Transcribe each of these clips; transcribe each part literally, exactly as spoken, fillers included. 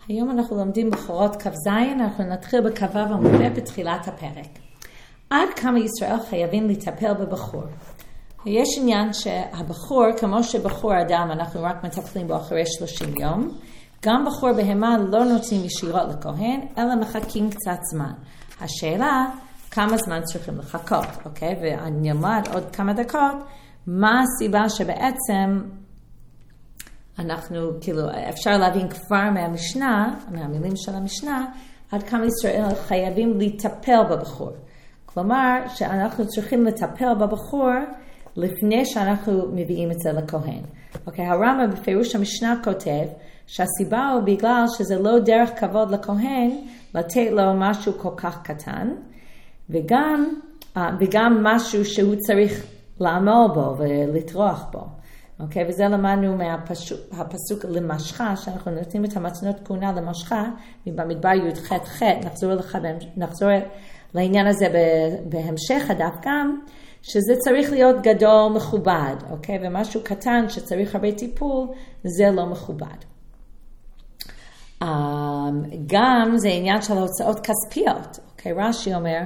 היום אנחנו לומדים בחורות כ"ז, אנחנו נתחיל בכ"ו עמוד ב' בתחילת הפרק. עד כמה ישראל חייבים לטפל בבחור. יש עניין שהבחור, כמו שבחור אדם אנחנו רק מטפלים בו אחרי שלושים יום, גם בחור בהמה לא נותנים ישירות לכהן, אלא מחכים קצת זמן. השאלה, כמה זמן צריכים לחכות, אוקיי? ואני אלמד עוד כמה דקות, מה הסיבה שבעצם אנחנו, כאילו, אפשר להבין כבר מהמשנה, מהמילים של המשנה, עד כמה ישראל חייבים לטפל בבחור. כלומר, שאנחנו צריכים לטפל בבחור לפני שאנחנו מביאים את זה לכהן. אוקיי, הרמב"ם בפירוש המשנה כותב שהסיבה הוא בגלל שזה לא דרך כבוד לכהן לתת לו משהו כל כך קטן, וגם, וגם משהו שהוא צריך לעמול בו ולטרוח בו. אוקיי, וזה למדנו מהפסוק למשחה, שאנחנו נותנים את המתנות כהונה למשחה, במדבר י"ח ח', נחזור לך, נחזור לעניין הזה בהמשך הדף גם, שזה צריך להיות גדול מכובד, אוקיי, ומשהו קטן שצריך הרבה טיפול, זה לא מכובד. גם זה עניין של הוצאות כספיות, אוקיי, רש"י אומר,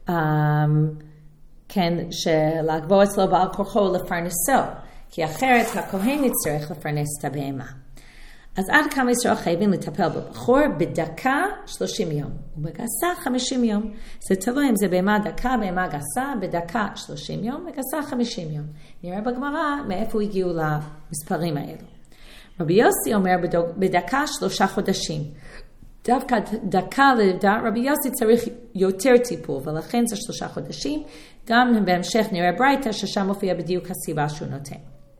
כן, שלגבור אצלו בעל כורחו לפרנסו, כי אחרת הכהן יצטרך לפרנס את הבהמה. אז עד כמה ישראל חייבים לטפל בבחור? בדקה שלושים יום, ובגסה חמישים יום. זה תלוי אם זה בהמה דקה, בהמה גסה, בדקה שלושים יום, בגסה חמישים יום. נראה בגמרא מאיפה הגיעו למספרים האלו. רבי יוסי אומר בדקה שלושה חודשים. דווקא דקה לדעת, רבי יוסי צריך יותר טיפול, ולכן זה שלושה חודשים. גם בהמשך נראה ברייתא ששם מופיע בדיוק הסיבה שהוא נותן.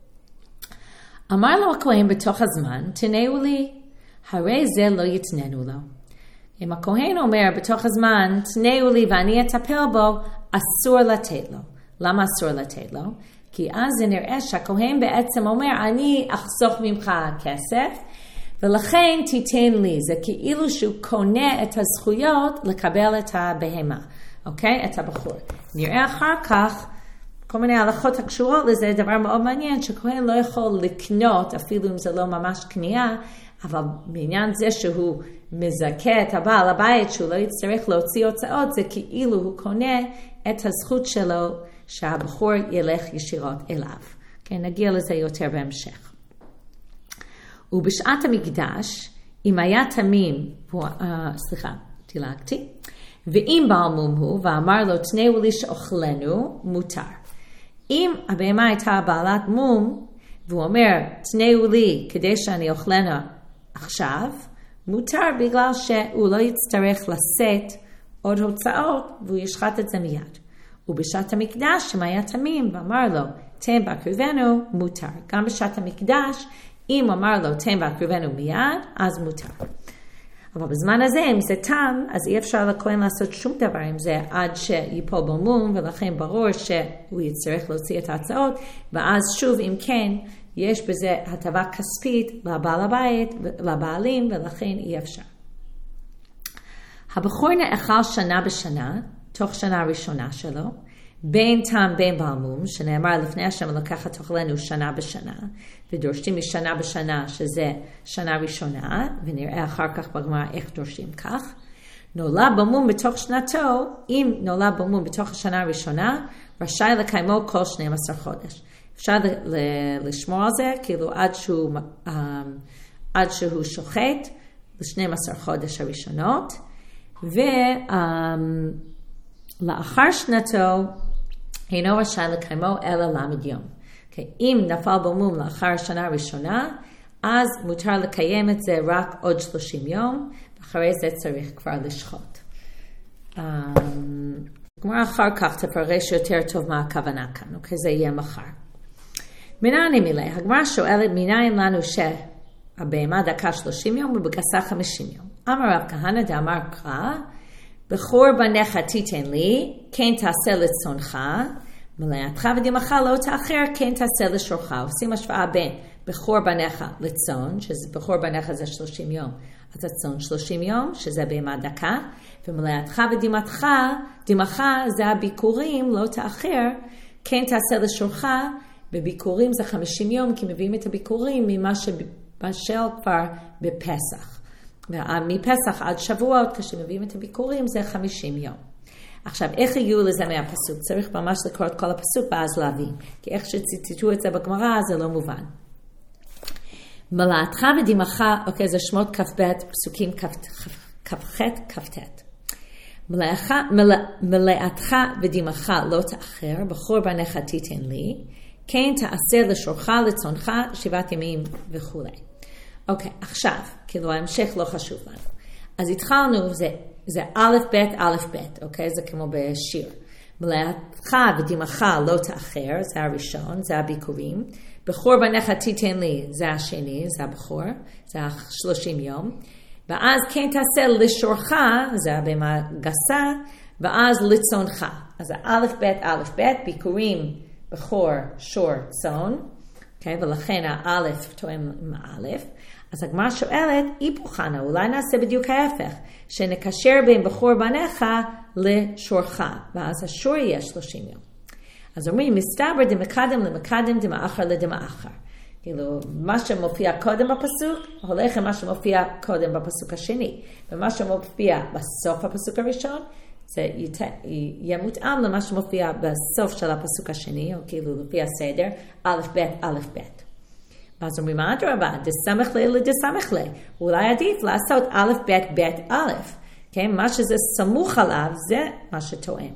אמר לו הכהן בתוך הזמן, תנאו לי, הרי זה לא יתננו לו. אם הכהן אומר בתוך הזמן, תנאו לי ואני אטפל בו, אסור לתת לו. למה אסור לתת לו? כי אז זה נראה שהכהן בעצם אומר, אני אחסוך ממך כסף, ולכן תיתן לי. זה כאילו שהוא קונה את הזכויות לקבל את הבהמה, אוקיי? את הבחור. נראה אחר כך, כל מיני הלכות הקשורות לזה, דבר מאוד מעניין, שכהן לא יכול לקנות, אפילו אם זה לא ממש קנייה, אבל בעניין זה שהוא מזכה את הבעל הבית, שהוא לא יצטרך להוציא הוצאות, זה כאילו הוא קונה את הזכות שלו, שהבחור ילך ישירות אליו. כן, נגיע לזה יותר בהמשך. ובשעת המקדש, אם היה תמים, הוא, uh, סליחה, תילגתי, ואם בעל מום הוא, ואמר לו, תנאו לי שאוכלנו, מותר. אם הבהמה הייתה בעלת מום, והוא אומר, תנאו לי כדי שאני אוכלנה עכשיו, מותר בגלל שהוא לא יצטרך לשאת עוד הוצאות, והוא ישחט את זה מיד. ובשעת המקדש, אם היה תמים, ואמר לו, תן בהקריבנו, מותר. גם בשעת המקדש, אם אמר לו, תן בהקריבנו מיד, אז מותר. אבל בזמן הזה, אם זה תם, אז אי אפשר לכהן לעשות שום דבר עם זה עד שיפול במום, ולכן ברור שהוא יצטרך להוציא את ההצעות, ואז שוב, אם כן, יש בזה הטבה כספית לבעל הבית, לבעלים, ולכן אי אפשר. הבחור נאכל שנה בשנה, תוך שנה הראשונה שלו, בין תם בין בעל מום, שנאמר לפני השם לקחת תאכלנו שנה בשנה, ודורשים משנה בשנה שזה שנה ראשונה, ונראה אחר כך בגמרא איך דורשים כך. נולד במום בתוך שנתו, אם נולד במום בתוך השנה הראשונה, רשאי לקיימו כל שנים עשר חודש. אפשר לשמור על זה, כאילו עד שהוא, עד שהוא שוחט, ל-שנים עשר חודש הראשונות, ולאחר שנתו, אינו רשאי לקיימו אלא למד יום. Okay. אם נפל במום לאחר השנה הראשונה, אז מותר לקיים את זה רק עוד שלושים יום, ואחרי זה צריך כבר לשחוט. הגמרא אחר כך תפרש יותר טוב מה הכוונה כאן, okay? זה יהיה מחר. מנין מילה, הגמרא שואלת מנין לנו שהבהמה דקה שלושים יום ובגסה חמישים יום. אמר רב כהנא דאמר קרא, בחור בניך תיתן לי, כן תעשה לצונך, מלאתך ודמך לא תאחר, כן תעשה לשורך. עושים השוואה בין בחור בניך לצון, שבחור בניך זה שלושים יום, אז הצון שלושים יום, שזה בהמה דקה, ומלאתך ודמתך, דמך זה הביקורים, לא תאחר, כן תעשה לשורך, בביקורים זה חמישים יום, כי מביאים את הביקורים ממה שבשל כבר בפסח. מפסח עד שבועות, כשמביאים את הביקורים, זה חמישים יום. עכשיו, איך הגיעו לזה מהפסוק? צריך ממש לקרוא את כל הפסוק ואז להבין. כי איך שציטטו את זה בגמרא, זה לא מובן. מלאתך ודמעך, אוקיי, זה שמות כ"ב, פסוקים כ"ח, כ"ט. מלאתך ודמעך לא תאחר, בחור בניך תיתן לי, כן תעשה לשורך, לצונך, שבעת ימים וכו'. אוקיי, עכשיו, כאילו ההמשך לא חשוב לנו. אז התחלנו, זה, זה א' ב' א' ב', אוקיי? זה כמו בשיר. מלאתך ודמעך לא תאחר, זה הראשון, זה הביקורים. בחור בניך תיתן לי, זה השני, זה הבחור, זה שלושים יום. ואז כן תעשה לשורך, זה הבמה גסה, ואז לצונך. אז זה א' ב' א' ב', ביקורים, בחור, שור, צון. Okay, ולכן האלף תואם עם האלף. אז הגמרא שואלת, היפוכנה, אולי נעשה בדיוק ההפך, שנקשר בין בחור בניך לשורך, ואז השור יהיה שלושים יום. אז אומרים, מסתבר דמקדם למקדם, דמאחר לדמאחר. כאילו, מה שמופיע קודם בפסוק, הולך עם מה שמופיע קודם בפסוק השני. ומה שמופיע בסוף הפסוק הראשון, זה יהיה מותאם למה שמופיע בסוף של הפסוק השני, או כאילו לפי הסדר, א' ב' א' ב'. אז אומרים, אדרבה, דסמך לי לדסמך לי. אולי עדיף לעשות א' ב' ב' א'. כן? מה שזה סמוך עליו, זה מה שתואם.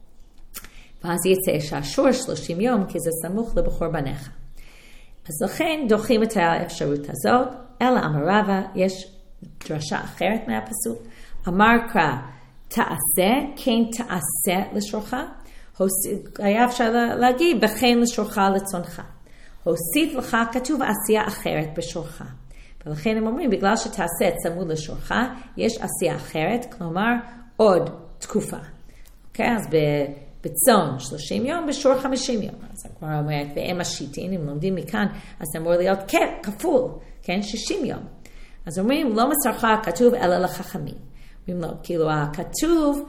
ואז יצא שהשור שלושים יום, כי זה סמוך לבחור בניך. אז לכן דוחים את האפשרות הזאת, אלא אמר רבא, יש דרשה אחרת מהפסוק. אמר קרא, תעשה, כן תעשה לשורך. היה אפשר להגיד, בכן לשורך לצונך. הוסיף לך כתוב עשייה אחרת בשורך. ולכן הם אומרים, בגלל שתעשה צמוד לשורך, יש עשייה אחרת, כלומר עוד תקופה. אוקיי, אז בצון שלושים יום, בשור חמישים יום. אז כבר אומרת, והם השיטין, אם לומדים מכאן, אז זה אמור להיות כפול, כן, שישים יום. אז אומרים, לא מסרך כתוב אלא לחכמים. אומרים לו, כאילו הכתוב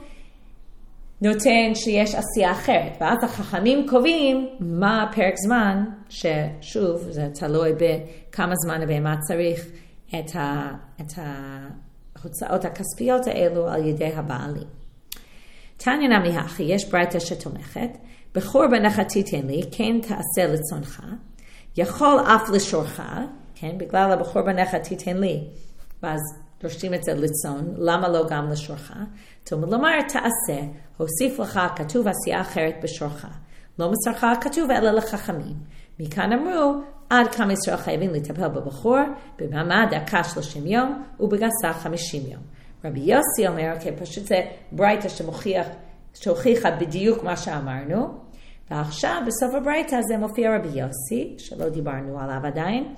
נותן שיש עשייה אחרת, ואז החכמים קובעים מה פרק זמן, ששוב, זה תלוי בכמה זמן הבהמה צריך את, ה, את ההוצאות הכספיות האלו על ידי הבעלים. תניא נמי הכי, יש ברייתא שתומכת, בחור בניך תיתן לי, כן תעשה לצונך, יכול אף לשורך, כן, בגלל הבחור בניך תיתן לי, ואז דורשים את זה לצון, למה לא גם לשורך? תלמוד לומר, תעשה, הוסיף לך, כתוב עשייה אחרת בשורך. לא מסרך, כתוב אלא לחכמים. מכאן אמרו, עד כמה ישראל חייבים לטפל בבחור, במעמד דקה שלושים יום, ובגסה חמישים יום. רבי יוסי אומר, כי פשוט זה ברייתא שמוכיח, שהוכיחה בדיוק מה שאמרנו, ועכשיו בסוף הברייתא זה מופיע רבי יוסי, שלא דיברנו עליו עדיין,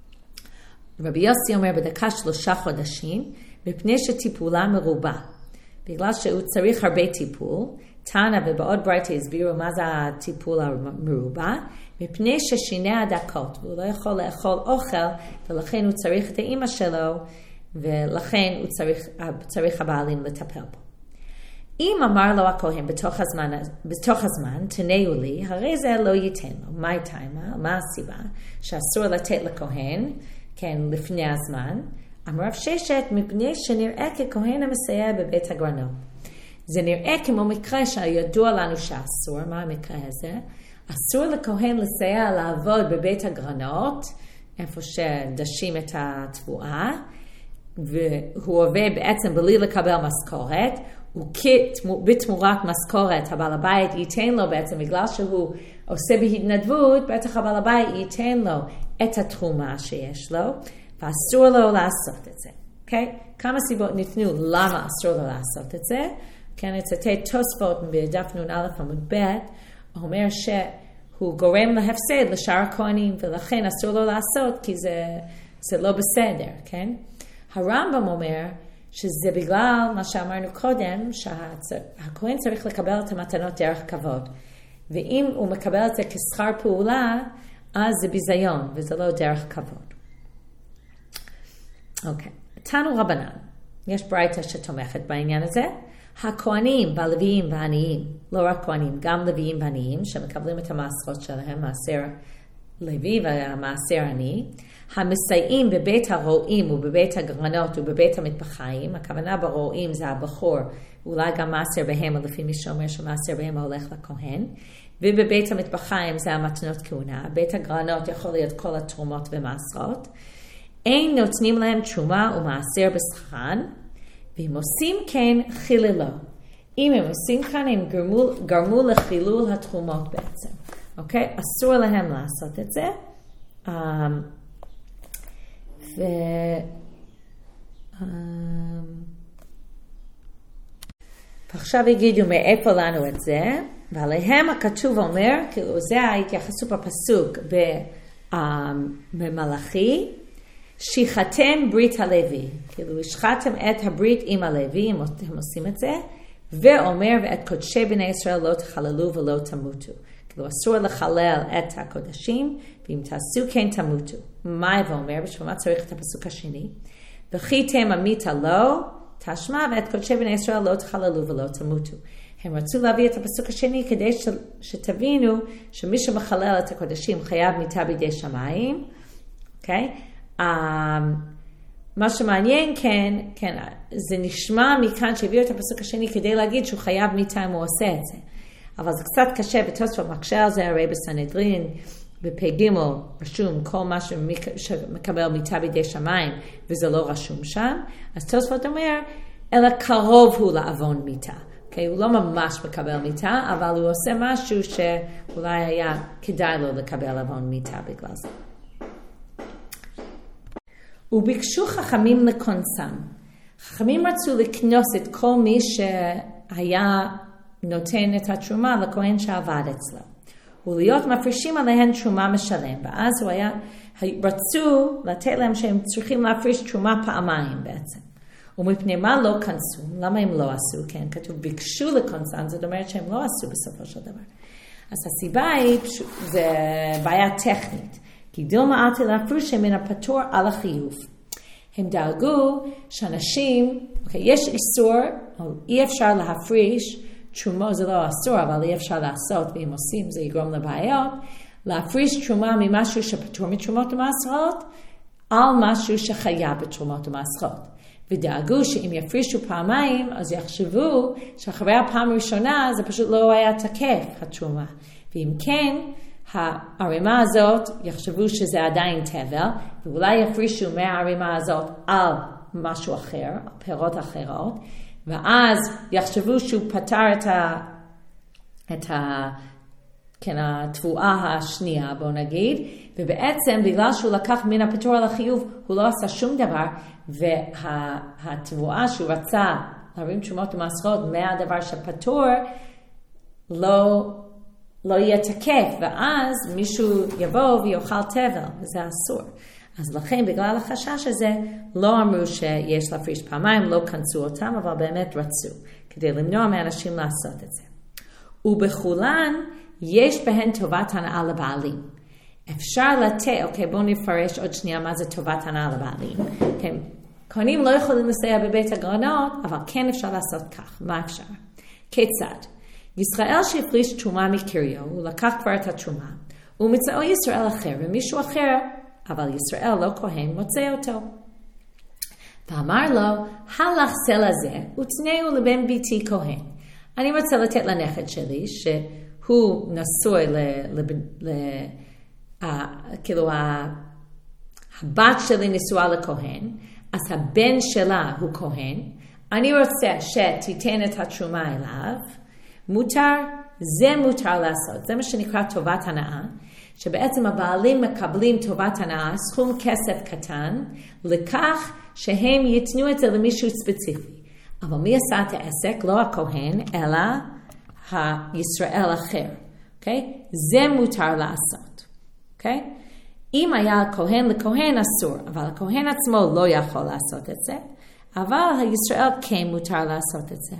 רבי יוסי אומר בדקה שלושה חודשים, מפני שטיפולה מרובה. בגלל שהוא צריך הרבה טיפול, תנא ובעוד ברייתא הסבירו מה זה הטיפול המרובה, מפני ששיני הדקות, והוא לא יכול לאכול אוכל, ולכן הוא צריך את האמא שלו, ולכן הוא צריך, צריך הבעלים לטפל בו. אם אמר לו הכהן בתוך הזמן, בתוך הזמן, תנאו לי, הרי זה לא ייתן לו. מה טיימה? מה הסיבה? שאסור לתת לכהן, כן, לפני הזמן. אמר רב ששת, מפני שנראה ככהן המסייע בבית הגרנות. זה נראה כמו מקרה שידוע לנו שאסור. מה המקרה הזה? אסור לכהן לסייע לעבוד בבית הגרנות, איפה שדשים את התבואה, והוא עובד בעצם בלי לקבל משכורת, ובתמורת משכורת הבעל הבית ייתן לו בעצם, בגלל שהוא עושה בהתנדבות, בטח הבעל הבית ייתן לו את התרומה שיש לו, ואסור לו לעשות את זה. Okay? כמה סיבות ניתנו למה אסור לו לעשות את זה. כן, אצטט תוספות בדף נ"א עמוד ב', אומר שהוא גורם להפסד לשאר הכהנים, ולכן אסור לו לעשות, כי זה, זה לא בסדר, כן? הרמב"ם אומר שזה בגלל מה שאמרנו קודם, שהכהן צריך לקבל את המתנות דרך כבוד. ואם הוא מקבל את זה כשכר פעולה, אז זה ביזיון, וזה לא דרך כבוד. אוקיי. תנו רבנן. יש ברייתא שתומכת בעניין הזה. הכהנים והלוויים והעניים, לא רק כהנים, גם לוויים והעניים, שמקבלים את המעשרות שלהם, מעשר לוי והמעשר עני, המסייעים בבית הרועים ובבית הגרנות ובבית המטבחיים, הכוונה ברועים זה הבחור, אולי גם מעשר בהמה, לפי מי שאומר שמעשר בהמה הולך לכהן, ובבית המטבחיים זה המתנות כהונה, בית הגרנות יכול להיות כל התרומות ומעשרות, אין נותנים להם תרומה ומעשר בשכרן, ואם עושים כן חיללו. אם הם עושים כאן, הם גרמו, גרמו לחילול התרומות בעצם. אוקיי? אסור להם לעשות את זה. Um, ו... Um, ועכשיו יגידו מאיפה לנו את זה, ועליהם הכתוב אומר, כאילו זה ההתייחסות בפסוק ב, um, במלאכי, שיחתם ברית הלוי, כאילו השחתם את הברית עם הלוי, הם, הם עושים את זה, ואומר ואת קודשי בני ישראל לא תחללו ולא תמותו. כאילו אסור לחלל את הקודשים, ואם תעשו כן תמותו. מה ואומר? בשביל מה צריך את הפסוק השני? וכי תממית לו, תשמע ואת קודשי בני ישראל לא תחללו ולא תמותו. הם רצו להביא את הפסוק השני כדי ש, שתבינו שמי שמחלל את הקודשים חייב מיתה בידי שמיים. אוקיי? Okay? Um, מה שמעניין כן, כן, זה נשמע מכאן שהביאו את הפסוק השני כדי להגיד שהוא חייב מיתה אם הוא עושה את זה. אבל זה קצת קשה, ותוספות מקשה על זה, הרי בסנהדרין, בפי ג' רשום כל מה שמקבל מיתה בידי שמיים, וזה לא רשום שם. אז תוספות אומר, אלא קרוב הוא לעוון מיתה. Okay, הוא לא ממש מקבל מיתה, אבל הוא עושה משהו שאולי היה כדאי לו לקבל עוון מיתה בגלל זה. וביקשו חכמים לקונסם. חכמים רצו לקנוס את כל מי שהיה נותן את התרומה לכהן שעבד אצלו. ולהיות מפרישים עליהן תרומה משלם. ואז הוא היה, רצו לתת להם שהם צריכים להפריש תרומה פעמיים בעצם. ומפני מה לא כנסו? למה הם לא עשו? כן, כתוב ביקשו לקונסם, זאת אומרת שהם לא עשו בסופו של דבר. אז הסיבה היא, זה בעיה טכנית. כי דילמה אתי להפריש מן הפטור על החיוב. הם דאגו שאנשים, אוקיי, יש איסור, או אי אפשר להפריש, תרומה זה לא אסור, אבל אי אפשר לעשות, ואם עושים זה יגרום לבעיות, להפריש תרומה ממשהו שפטור מתרומות ומעשרות, על משהו שחייב בתרומות ומעשרות. ודאגו שאם יפרישו פעמיים, אז יחשבו שאחרי הפעם הראשונה, זה פשוט לא היה תקף, התרומה. ואם כן, הערימה הזאת יחשבו שזה עדיין טבל, ואולי יפרישו מהערימה הזאת על משהו אחר, על פירות אחרות, ואז יחשבו שהוא פתר את ה, את ה, כן, התבואה השנייה, בוא נגיד, ובעצם בגלל שהוא לקח מן הפטור על החיוב, הוא לא עשה שום דבר, והתבואה שהוא רצה להרים תרומות ומעשרות מהדבר שפטור, לא, לא יהיה תקף, ואז מישהו יבוא ויאכל טבל, וזה אסור. אז לכן, בגלל החשש הזה, לא אמרו שיש להפריש פעמיים, לא כנסו אותם, אבל באמת רצו, כדי למנוע מאנשים לעשות את זה. ובכולן, יש בהן טובת הנאה לבעלים. אפשר לתת, אוקיי, בואו נפרש עוד שנייה מה זה טובת הנאה לבעלים. כן, כהנים לא יכולים לסייע בבית הגרנות, אבל כן אפשר לעשות כך. מה אפשר? כיצד? ישראל שהפריש תרומה מקריו, הוא לקח כבר את התרומה, הוא מצאו ישראל אחר, ומישהו אחר, אבל ישראל לא כהן, מוצא אותו. ואמר לו, הלך סלע זה, ותנאו לבן ביתי כהן. אני רוצה לתת לנכד שלי, שהוא נשוי ל... ל, ל ה, כאילו, ה, הבת שלי נשואה לכהן, אז הבן שלה הוא כהן, אני רוצה שתיתן את התרומה אליו, מותר, זה מותר לעשות, זה מה שנקרא טובת הנאה, שבעצם הבעלים מקבלים טובת הנאה, סכום כסף קטן, לכך שהם יתנו את זה למישהו ספציפי. אבל מי עשה את העסק? לא הכהן, אלא הישראל אחר. Okay? זה מותר לעשות. Okay? אם היה הכהן לכהן אסור, אבל הכהן עצמו לא יכול לעשות את זה, אבל הישראל כן מותר לעשות את זה.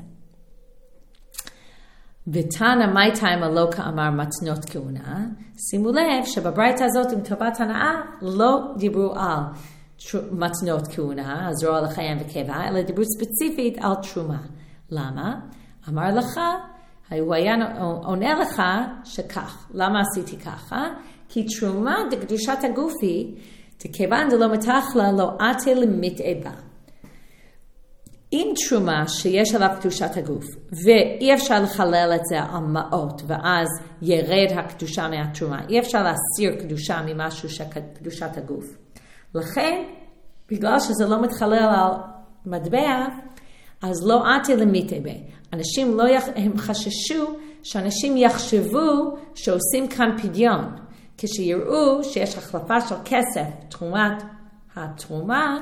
ותנא מי תימא לא כאמר מתנות כהונה, שימו לב שבברייתא הזאת עם טובת הנאה לא דיברו על מתנות כהונה, הזרוע לחיים וקיבה, אלא דיברו ספציפית על תרומה. למה? אמר לך, הוא היה עונה לך שכך. למה עשיתי ככה? כי תרומה דקדושת הגוף היא, תכיוון דלא מתחלה לא עתה למתאבה. אם תרומה שיש עליו קדושת הגוף, ואי אפשר לחלל את זה על מעות, ואז ירד הקדושה מהתרומה, אי אפשר להסיר קדושה ממשהו שקדושת הגוף. לכן, בגלל שזה לא מתחלל על מטבע, אז לא עתה למתאבה. אנשים לא יח... הם חששו שאנשים יחשבו שעושים כאן פדיון. כשיראו שיש החלפה של כסף, תרומת התרומה,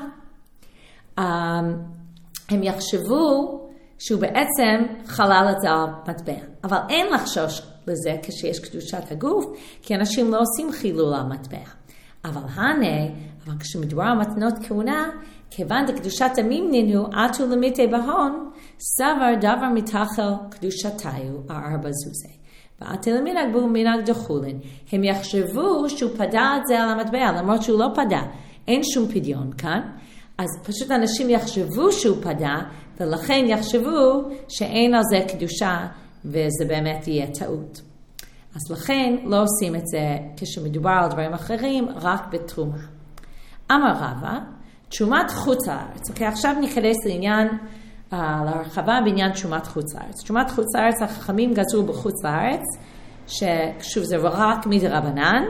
הם יחשבו שהוא בעצם חלל את זה על מטבע. אבל אין לחשוש לזה כשיש קדושת הגוף, כי אנשים לא עושים חילול על מטבע. אבל הנה, אבל כשמדובר על מתנות כהונה, כיוון דקדושת המימנין הוא עטו למיתי בהון, סבר דבר מתחל קדושתיו הארבע זוזי. ועטה למנהג בו מנהג דחולין. הם יחשבו שהוא פדה את זה על המטבע, למרות שהוא לא פדה. אין שום פדיון כאן. אז פשוט אנשים יחשבו שהוא פדה, ולכן יחשבו שאין על זה קדושה, וזה באמת יהיה טעות. אז לכן לא עושים את זה כשמדובר על דברים אחרים, רק בתרומה. אמר רבא, תרומת חוץ לארץ. אוקיי, עכשיו ניכנס לעניין, uh, להרחבה בעניין תרומת חוץ לארץ. תרומת חוץ לארץ, החכמים גזרו בחוץ לארץ, ששוב זה רק מדרבנן,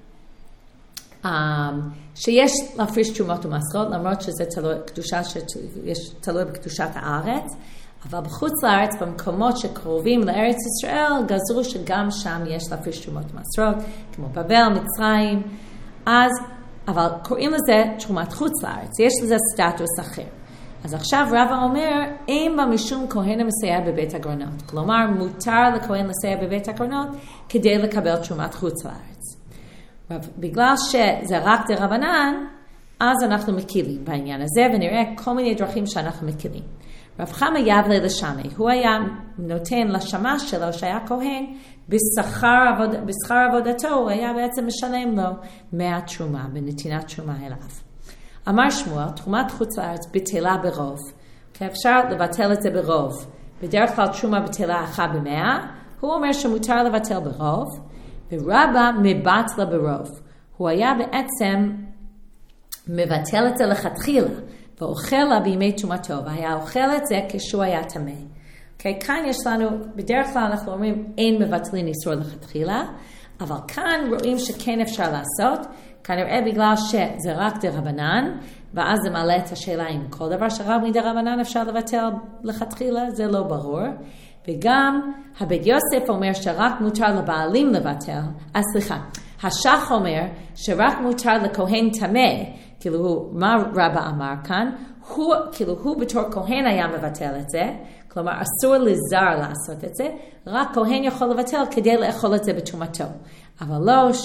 um, שיש להפריש תרומות ומעשרות, למרות שזה תלוי, קדושה שיש, תלוי בקדושת הארץ, אבל בחוץ לארץ, במקומות שקרובים לארץ ישראל, גזרו שגם שם יש להפריש תרומות ומעשרות, כמו בבל, מצרים, אז אבל קוראים לזה תרומת חוץ לארץ, יש לזה סטטוס אחר. אז עכשיו רבא אומר, אין בה משום כהן המסייע בבית הגרנות. כלומר, מותר לכהן לסייע בבית הגרנות כדי לקבל תרומת חוץ לארץ. בגלל שזה רק דרבנן, אז אנחנו מקילים בעניין הזה, ונראה כל מיני דרכים שאנחנו מקילים. רב חמא יבלה לשמי, הוא היה נותן לשמש שלו שהיה כהן, בשכר, עבוד, בשכר עבודתו הוא היה בעצם משלם לו מהתרומה, בנתינת תרומה אליו. אמר שמואל, תרומת חוץ לארץ בטלה ברוב, כי אפשר לבטל את זה ברוב. בדרך כלל תרומה בטלה אחת במאה, הוא אומר שמותר לבטל ברוב, ורבא מבטלה ברוב. הוא היה בעצם מבטל את זה לכתחילה, ואוכל לה בימי תרומתו, והיה אוכל את זה כשהוא היה טמא. Okay, כאן יש לנו, בדרך כלל אנחנו אומרים, אין מבטלים איסור לכתחילה, אבל כאן רואים שכן אפשר לעשות, כנראה בגלל שזה רק דרבנן, ואז זה מעלה את השאלה אם כל דבר שרק מדרבנן אפשר לבטל לכתחילה, זה לא ברור. וגם הבית יוסף אומר שרק מותר לבעלים לבטל, אה סליחה, השח אומר שרק מותר לכהן טמא, כאילו הוא, מה רבא אמר כאן? הוא, כאילו הוא בתור כהן היה מבטל את זה, כלומר אסור לזר לעשות את זה, רק כהן יכול לבטל כדי לאכול את זה בתרומתו. אבל לא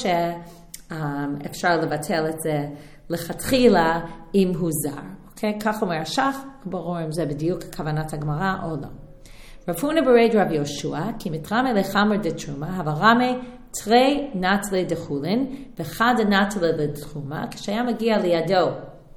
שאפשר לבטל את זה לכתחילה אם הוא זר. אוקיי? כך אומר השח, ברור אם זה בדיוק כוונת הגמרא או לא. רב הונא ברד רב יהושע, כי מתרמה לחמר דתרומה, אבל רמה תרי נטלי דחולין, וחד נטלי לתרומה, כשהיה מגיע לידו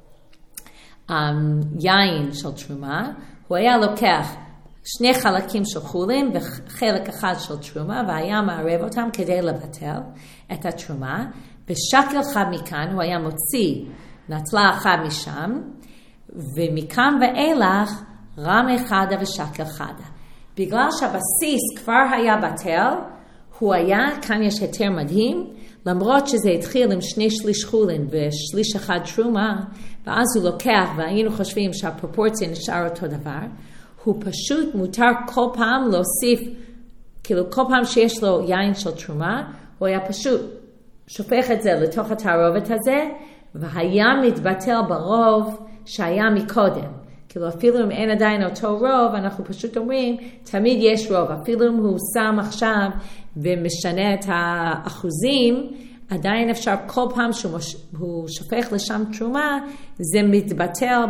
um, יין של תרומה, הוא היה לוקח שני חלקים של חולין וחלק אחד של תרומה, והיה מערב אותם כדי לבטל את התרומה, ושקל אחד מכאן הוא היה מוציא נטלה אחד משם, ומכאן ואילך רמה חדה ושקל חדה. בגלל שהבסיס כבר היה בטל, הוא היה, כאן יש היתר מדהים, למרות שזה התחיל עם שני שליש חולין ושליש אחד תרומה, ואז הוא לוקח, והיינו חושבים שהפרופורציה נשאר אותו דבר, הוא פשוט מותר כל פעם להוסיף, כאילו כל פעם שיש לו יין של תרומה, הוא היה פשוט שופך את זה לתוך התערובת הזה, והיה מתבטל ברוב שהיה מקודם. כאילו אפילו אם אין עדיין אותו רוב, אנחנו פשוט אומרים, תמיד יש רוב. אפילו אם הוא שם עכשיו ומשנה את האחוזים, עדיין אפשר כל פעם שהוא שופך לשם תרומה, זה מתבטל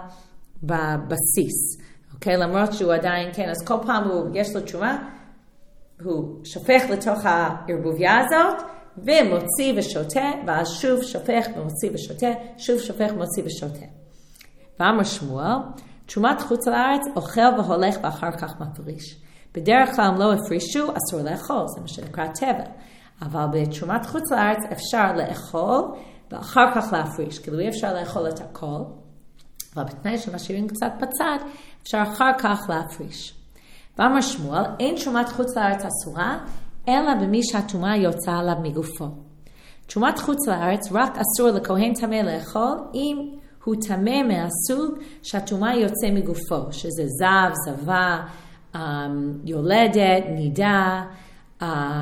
בבסיס. אוקיי? למרות שהוא עדיין, כן, אז כל פעם הוא, יש לו תרומה, הוא שופך לתוך הערבוביה הזאת, ומוציא ושותה, ואז שוב שופך ומוציא ושותה, שוב שופך ומוציא ושותה. ואמר שמואל, תרומת חוץ לארץ אוכל והולך ואחר כך מפריש. בדרך כלל אם לא הפרישו, אסור לאכול, זה מה שנקרא טבל. אבל בתרומת חוץ לארץ אפשר לאכול, ואחר כך להפריש. כאילו אי אפשר לאכול את הכל, אבל בתנאי שמשאירים קצת בצד, אפשר אחר כך להפריש. ואמר שמואל, אין תרומת חוץ לארץ אסורה, אלא במי שהטומאה יוצאה עליו מגופו. תרומת חוץ לארץ רק אסור לכהן טמא לאכול, אם הוא טמא מהסוג שהטומאה יוצא מגופו, שזה זב, זבה, um, יולדת, נידה, um,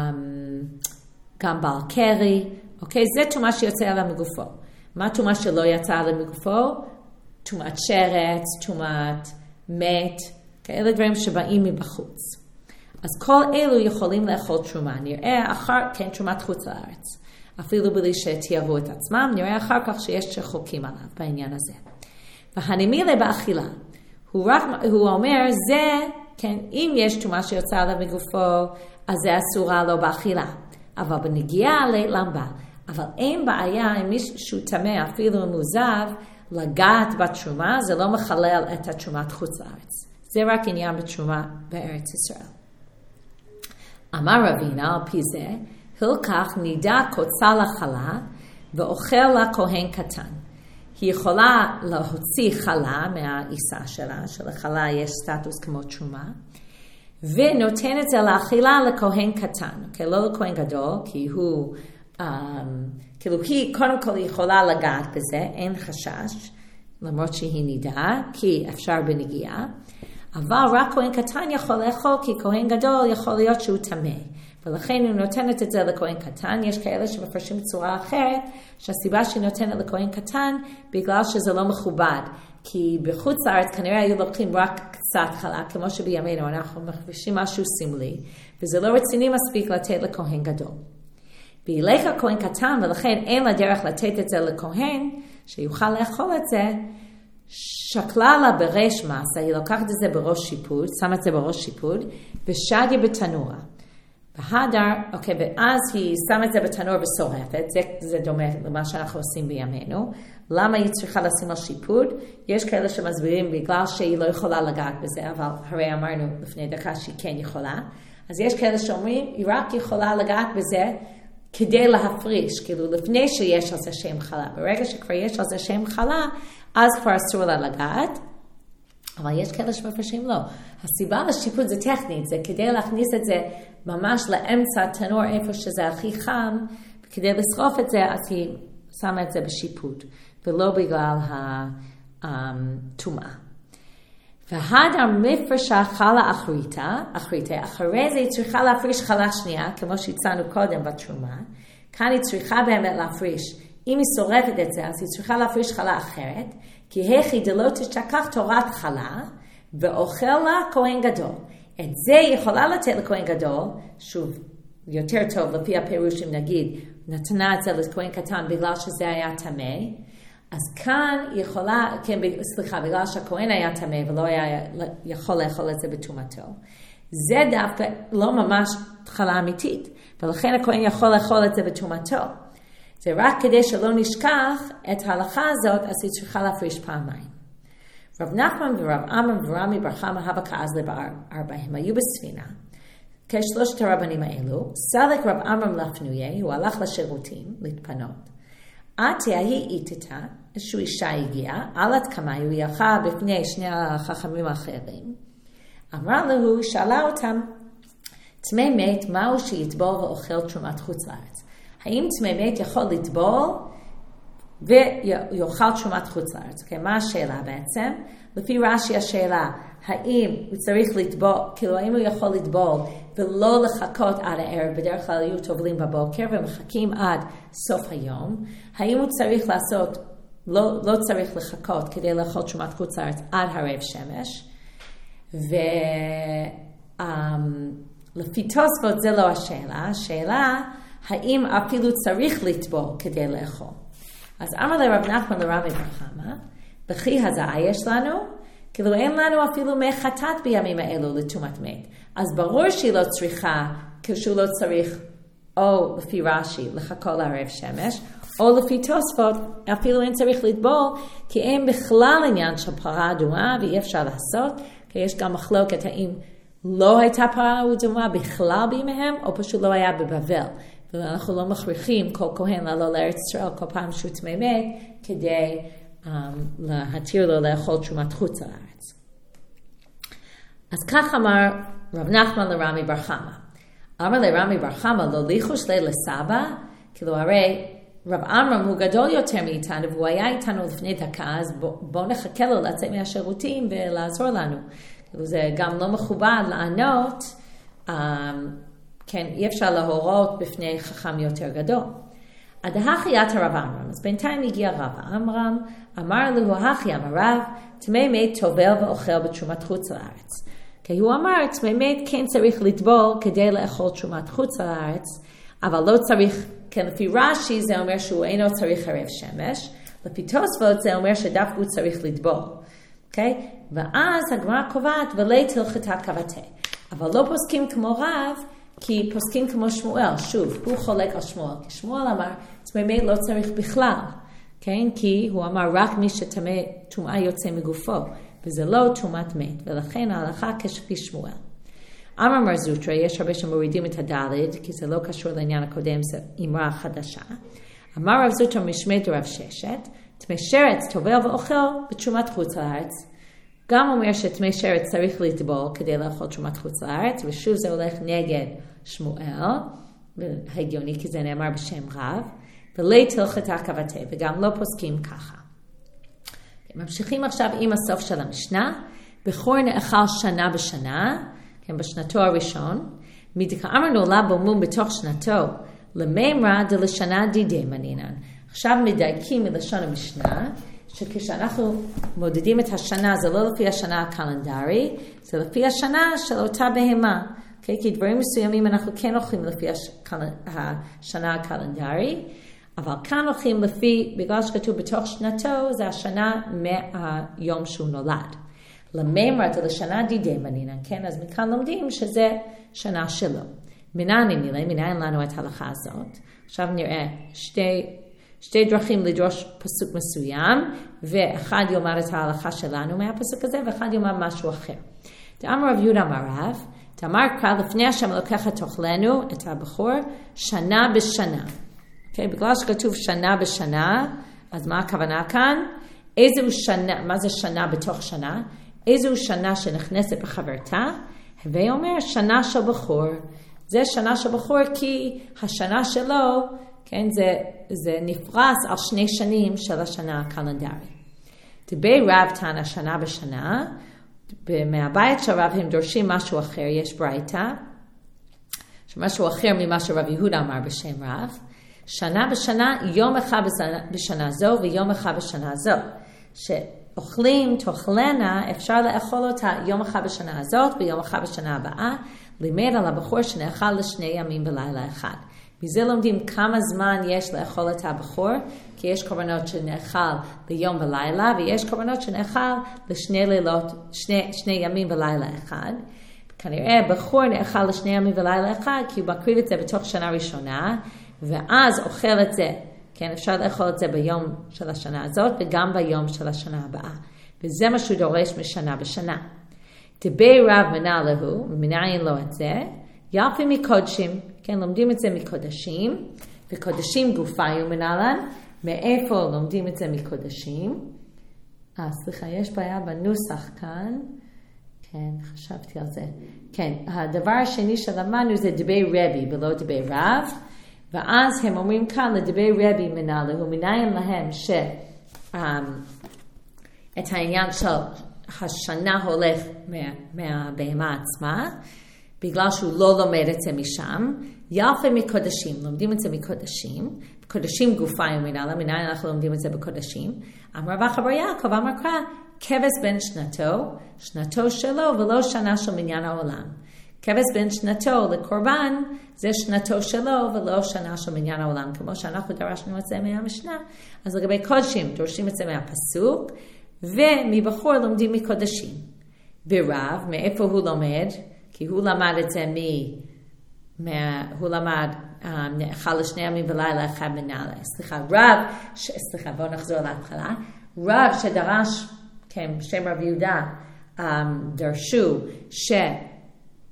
גם בעל קרי, אוקיי? זה טומאה שיוצא עליו מגופו. מה טומאה שלא יצא עליו מגופו? טומאת שרץ, טומאת מת, כאלה דברים שבאים מבחוץ. אז כל אלו יכולים לאכול תרומה. נראה אחר כן תרומת חוץ לארץ. אפילו בלי שתיארו את עצמם, נראה אחר כך שיש שחוקים עליו בעניין הזה. והנמילה באכילה, הוא, רק, הוא אומר, זה, כן, אם יש תרומה שיוצא עליו מגופו, אז זה אסורה לו באכילה. אבל בנגיעה ללמבה. אבל אין בעיה אם מישהו טמא, אפילו אם הוא זב, לגעת בתרומה, זה לא מחלל את התרומת חוץ לארץ. זה רק עניין בתרומה בארץ ישראל. אמר רבינה על פי זה, הלקח נידה קוצה לחלה ואוכל לה כהן קטן. היא יכולה להוציא חלה מהעיסה שלה, שלחלה יש סטטוס כמו תרומה, ונותן את זה לאכילה לכהן קטן, okay, לא לכהן גדול, כי הוא, um, כאילו היא קודם כל יכולה לגעת בזה, אין חשש, למרות שהיא נידה, כי אפשר בנגיעה, אבל רק כהן קטן יכול לאכול, כי כהן גדול יכול להיות שהוא טמא. ולכן היא נותנת את זה לכהן קטן. יש כאלה שמפרשים בצורה אחרת, שהסיבה שהיא נותנת לכהן קטן, בגלל שזה לא מכובד. כי בחוץ לארץ כנראה היו לוקחים רק קצת חלה, כמו שבימינו אנחנו מפרשים משהו סמלי, וזה לא רציני מספיק לתת לכהן גדול. בהילך הכהן קטן, ולכן אין לה דרך לתת את זה לכהן, שיוכל לאכול את זה, שקלה לה בראש מסה, היא לוקחת את זה בראש שיפוד, שמה את זה בראש שיפוד, ושדיה בתנורה. בהדר, אוקיי, ואז היא שמה את זה בתנור ושורפת, זה, זה דומה למה שאנחנו עושים בימינו. למה היא צריכה לשים על שיפוד? יש כאלה שמסבירים בגלל שהיא לא יכולה לגעת בזה, אבל הרי אמרנו לפני דקה שהיא כן יכולה. אז יש כאלה שאומרים, היא רק יכולה לגעת בזה כדי להפריש, כאילו לפני שיש על זה שם חלה. ברגע שכבר יש על זה שם חלה, אז כבר אסור לה לגעת. אבל יש כאלה שמפרשים לא. הסיבה לשיפוד זה טכנית, זה כדי להכניס את זה ממש לאמצע התנור איפה שזה הכי חם, וכדי לשרוף את זה, אז היא שמה את זה בשיפוד, ולא בגלל התומעה. והדר מפרשה חלה אחריתה, אחריתה, אחרי זה היא צריכה להפריש חלה שנייה, כמו שהצענו קודם בתרומה. כאן היא צריכה באמת להפריש. אם היא שורפת את זה, אז היא צריכה להפריש חלה אחרת, כי הכי דלא תשכח תורת חלה, ואוכל לה כהן גדול. את זה היא יכולה לתת לכהן גדול, שוב, יותר טוב לפי הפירושים נגיד, נתנה את זה לכהן קטן בגלל שזה היה טמא, אז כאן היא יכולה, כן, סליחה, בגלל שהכהן היה טמא ולא היה יכול לאכול את זה בתומתו. זה דווקא לא ממש חלה אמיתית, ולכן הכהן יכול לאכול את זה בתומתו. זה רק כדי שלא נשכח את ההלכה הזאת, אז היא צריכה להפריש פעמיים. רב נחמן ורב אמם ורמי בר חמא הווה כעז בארבע, הם היו בספינה. כשלושת הרבנים האלו, סלק רב אמם לפנויה, הוא הלך לשירותים, להתפנות. עתיה היא איתתה, איזושהי אישה הגיעה, על עד כמה היא הלכה בפני שני החכמים האחרים. אמרה לו, שאלה אותם, טמא מת, מהו שיטבול ואוכל תרומת חוץ לארץ? האם טמא מת יכול לטבול ויאכל תרומת חוץ לארץ? Okay, מה השאלה בעצם? לפי רש"י השאלה, האם הוא צריך לטבול, כאילו האם הוא יכול לטבול ולא לחכות עד הערב, בדרך כלל היו טובלים בבוקר ומחכים עד סוף היום, האם הוא צריך לעשות, לא, לא צריך לחכות כדי לאכול תרומת חוץ לארץ עד הרב שמש, ולפי תוספות זה לא השאלה, השאלה האם אפילו צריך לטבול כדי לאכול. אז אמר לרב נחמן לרמי בר חמא, בכי הזעה יש לנו, כאילו אין לנו אפילו מי חטאת בימים האלו לטומאת מת. אז ברור שהיא לא צריכה, כשהוא לא צריך, או לפי רש"י, לחכות לערב שמש, או לפי תוספות, אפילו אין צריך לטבול, כי אין בכלל עניין של פרה אדומה, ואי אפשר לעשות, כי יש גם מחלוקת האם לא הייתה פרה אדומה בכלל בימיהם, או פשוט לא היה בבבל. ואנחנו לא מכריחים כל כהן לעלות לארץ ישראל כל פעם שהוא טמא מת, כדי um, להתיר לו לאכול תרומת חוץ לארץ. אז כך אמר רב נחמן לרמי בר חמא. אמר לרמי בר חמא, לא ליחוש לי לסבא, כאילו הרי רב עמרם הוא גדול יותר מאיתנו, והוא היה איתנו לפני דקה, אז בוא, בוא נחכה לו לצאת מהשירותים ולעזור לנו. כאילו זה גם לא מכובד לענות, um, כן, אי אפשר להורות בפני חכם יותר גדול. הדהחיית הרב עמרם, אז בינתיים הגיע רב עמרם, אמר לו, ההחי אמר רב, טמא מת טובל ואוכל בתרומת חוץ לארץ. כי הוא אמר, טמא מת כן צריך לטבול כדי לאכול תרומת חוץ לארץ, אבל לא צריך, כן, לפי רש"י זה אומר שהוא אינו צריך ערב שמש, לפי תוספות זה אומר שדווקא הוא צריך לטבול. אוקיי? ואז הגמרא קובעת, ולית הלכתה כבתי. אבל לא פוסקים כמו רב, כי פוסקים כמו שמואל, שוב, הוא חולק על שמואל, כי שמואל אמר, טמא מת לא צריך בכלל, כן? כי הוא אמר, רק מי שטמא טומאה יוצא מגופו, וזה לא טומאת מת, ולכן ההלכה כשפי שמואל. אמר מר זוטרא, יש הרבה שמורידים את הדלת, כי זה לא קשור לעניין הקודם, זה אמרה חדשה. אמר רב זוטרא משמי דרב ששת, טמא שרץ טובל ואוכל בתרומת חוץ לארץ. גם אומר שטמא שרץ צריך לטבול כדי לאכול תרומת חוץ לארץ, ושוב זה הולך נגד שמואל, והגיוני כי זה נאמר בשם רב, ולית הלכתה כבתי, וגם לא פוסקים ככה. ממשיכים עכשיו עם הסוף של המשנה, בכור נאכל שנה בשנה, כן, בשנתו הראשון, מדכאמר נולד בו מום בתוך שנתו, למימרא דלשנה דידי מנינן. עכשיו מדייקים מלשון המשנה, שכשאנחנו מודדים את השנה, זה לא לפי השנה הקלנדרי, זה לפי השנה של אותה בהמה. Okay? כי דברים מסוימים אנחנו כן הולכים לפי השנה הקלנדרי, אבל כאן הולכים לפי, בגלל שכתוב בתוך שנתו, זה השנה מהיום שהוא נולד. למימרא דלשנה דידי מנינן, כן? אז מכאן לומדים שזה שנה שלו. מנין מילי, מנין לנו את ההלכה הזאת. עכשיו נראה שתי... שתי דרכים לדרוש פסוק מסוים, ואחד יאמר את ההלכה שלנו מהפסוק הזה, ואחד יאמר משהו אחר. תאמר רב יהודה אמר רב, תאמר קרא לפני השם לוקח תאכלנו את הבחור שנה בשנה. Okay, בגלל שכתוב שנה בשנה, אז מה הכוונה כאן? איזו שנה, מה זה שנה בתוך שנה? איזו שנה שנכנסת בחברתה? הווי אומר שנה של בחור. זה שנה של בחור כי השנה שלו, כן, זה, זה נפרס על שני שנים של השנה הקלנדרית. דבי רב תנא שנה בשנה, מהבית של רב הם דורשים משהו אחר, יש ברייתא, משהו אחר ממה שרב יהודה אמר בשם רב, שנה בשנה, יום אחד בשנה, בשנה זו ויום אחד בשנה זו. שאוכלים, תאכלנה, אפשר לאכול אותה יום אחד בשנה הזאת ויום אחד בשנה הבאה, לימד על הבחור שנאכל לשני ימים בלילה אחד. מזה לומדים כמה זמן יש לאכול את הבחור, כי יש קורבנות שנאכל ליום ולילה, ויש קורבנות שנאכל לשני לילות, שני, שני ימים ולילה אחד. כנראה בחור נאכל לשני ימים ולילה אחד, כי הוא מקריב את זה בתוך שנה ראשונה, ואז אוכל את זה, כן, אפשר לאכול את זה ביום של השנה הזאת, וגם ביום של השנה הבאה. וזה מה שהוא דורש משנה בשנה. דבי רב מנה להו, מנין לו את זה, יפי מקודשים, כן, לומדים את זה מקודשים, וקודשים גופיו מנהלן, מאיפה לומדים את זה מקודשים? אה, סליחה, יש בעיה בנוסח כאן, כן, חשבתי על זה. כן, הדבר השני שלמדנו זה דבי רבי ולא דבי רב, ואז הם אומרים כאן לדבי רבי מנהלן, ומנין להם ש... um, את העניין של השנה הולך מה, מהבהמה עצמה, בגלל שהוא לא לומד את זה משם, יפה מקודשים, לומדים את זה מקודשים, קודשים גופיו מנהלה, מנהל אנחנו לומדים את זה בקודשים, אמר רבא בר יעקב, אמר קרא, כבש בן שנתו, שנתו שלו ולא שנה של מניין העולם. כבש בן שנתו לקורבן, זה שנתו שלו ולא שנה של מניין העולם, כמו שאנחנו דרשנו את זה מהמשנה, אז לגבי קודשים, דורשים את זה מהפסוק, ומבחור לומדים מקודשים. ברב, מאיפה הוא לומד? כי הוא למד את זה מ... מה... הוא למד נאכל לשני ימים ולילה אחד מנהלה. סליחה, רב, ש... סליחה, בואו נחזור להתחלה. רב שדרש, כן, שם רב יהודה, דרשו ש...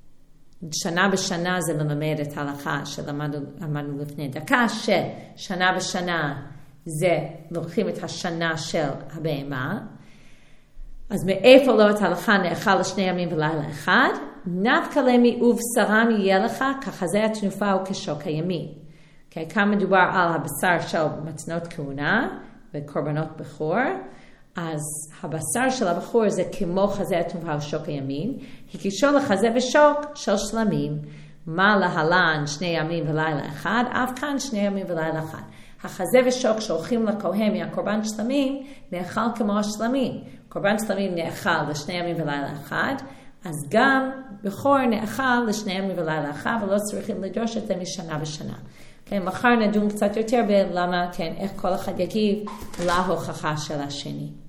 שנה בשנה זה ללמד את ההלכה שלמדנו לפני דקה, ששנה בשנה זה לוקחים את השנה של הבהמה, אז מאיפה לא את ההלכה נאכל לשני ימים ולילה אחד, נפקא למי ובשרם יהיה לך כחזה התנופה וכשוק הימין. Okay, כאן מדובר על הבשר של מתנות כהונה וקורבנות בחור, אז הבשר של הבחור זה כמו חזה התנופה ושוק הימין, הקישו לחזה ושוק של שלמים, מה להלן שני ימים ולילה אחד, אף כאן שני ימים ולילה אחד. החזה ושוק שהולכים לכהן מהקורבן שלמים, נאכל כמו השלמים. קורבן שלמים נאכל לשני ימים ולילה אחד, אז גם בחור נאכל לשני ימים ולילה אחד, ולא צריכים לדרוש את זה משנה בשנה. כן, מחר נדון קצת יותר בלמה, כן, איך כל אחד יגיב להוכחה של השני.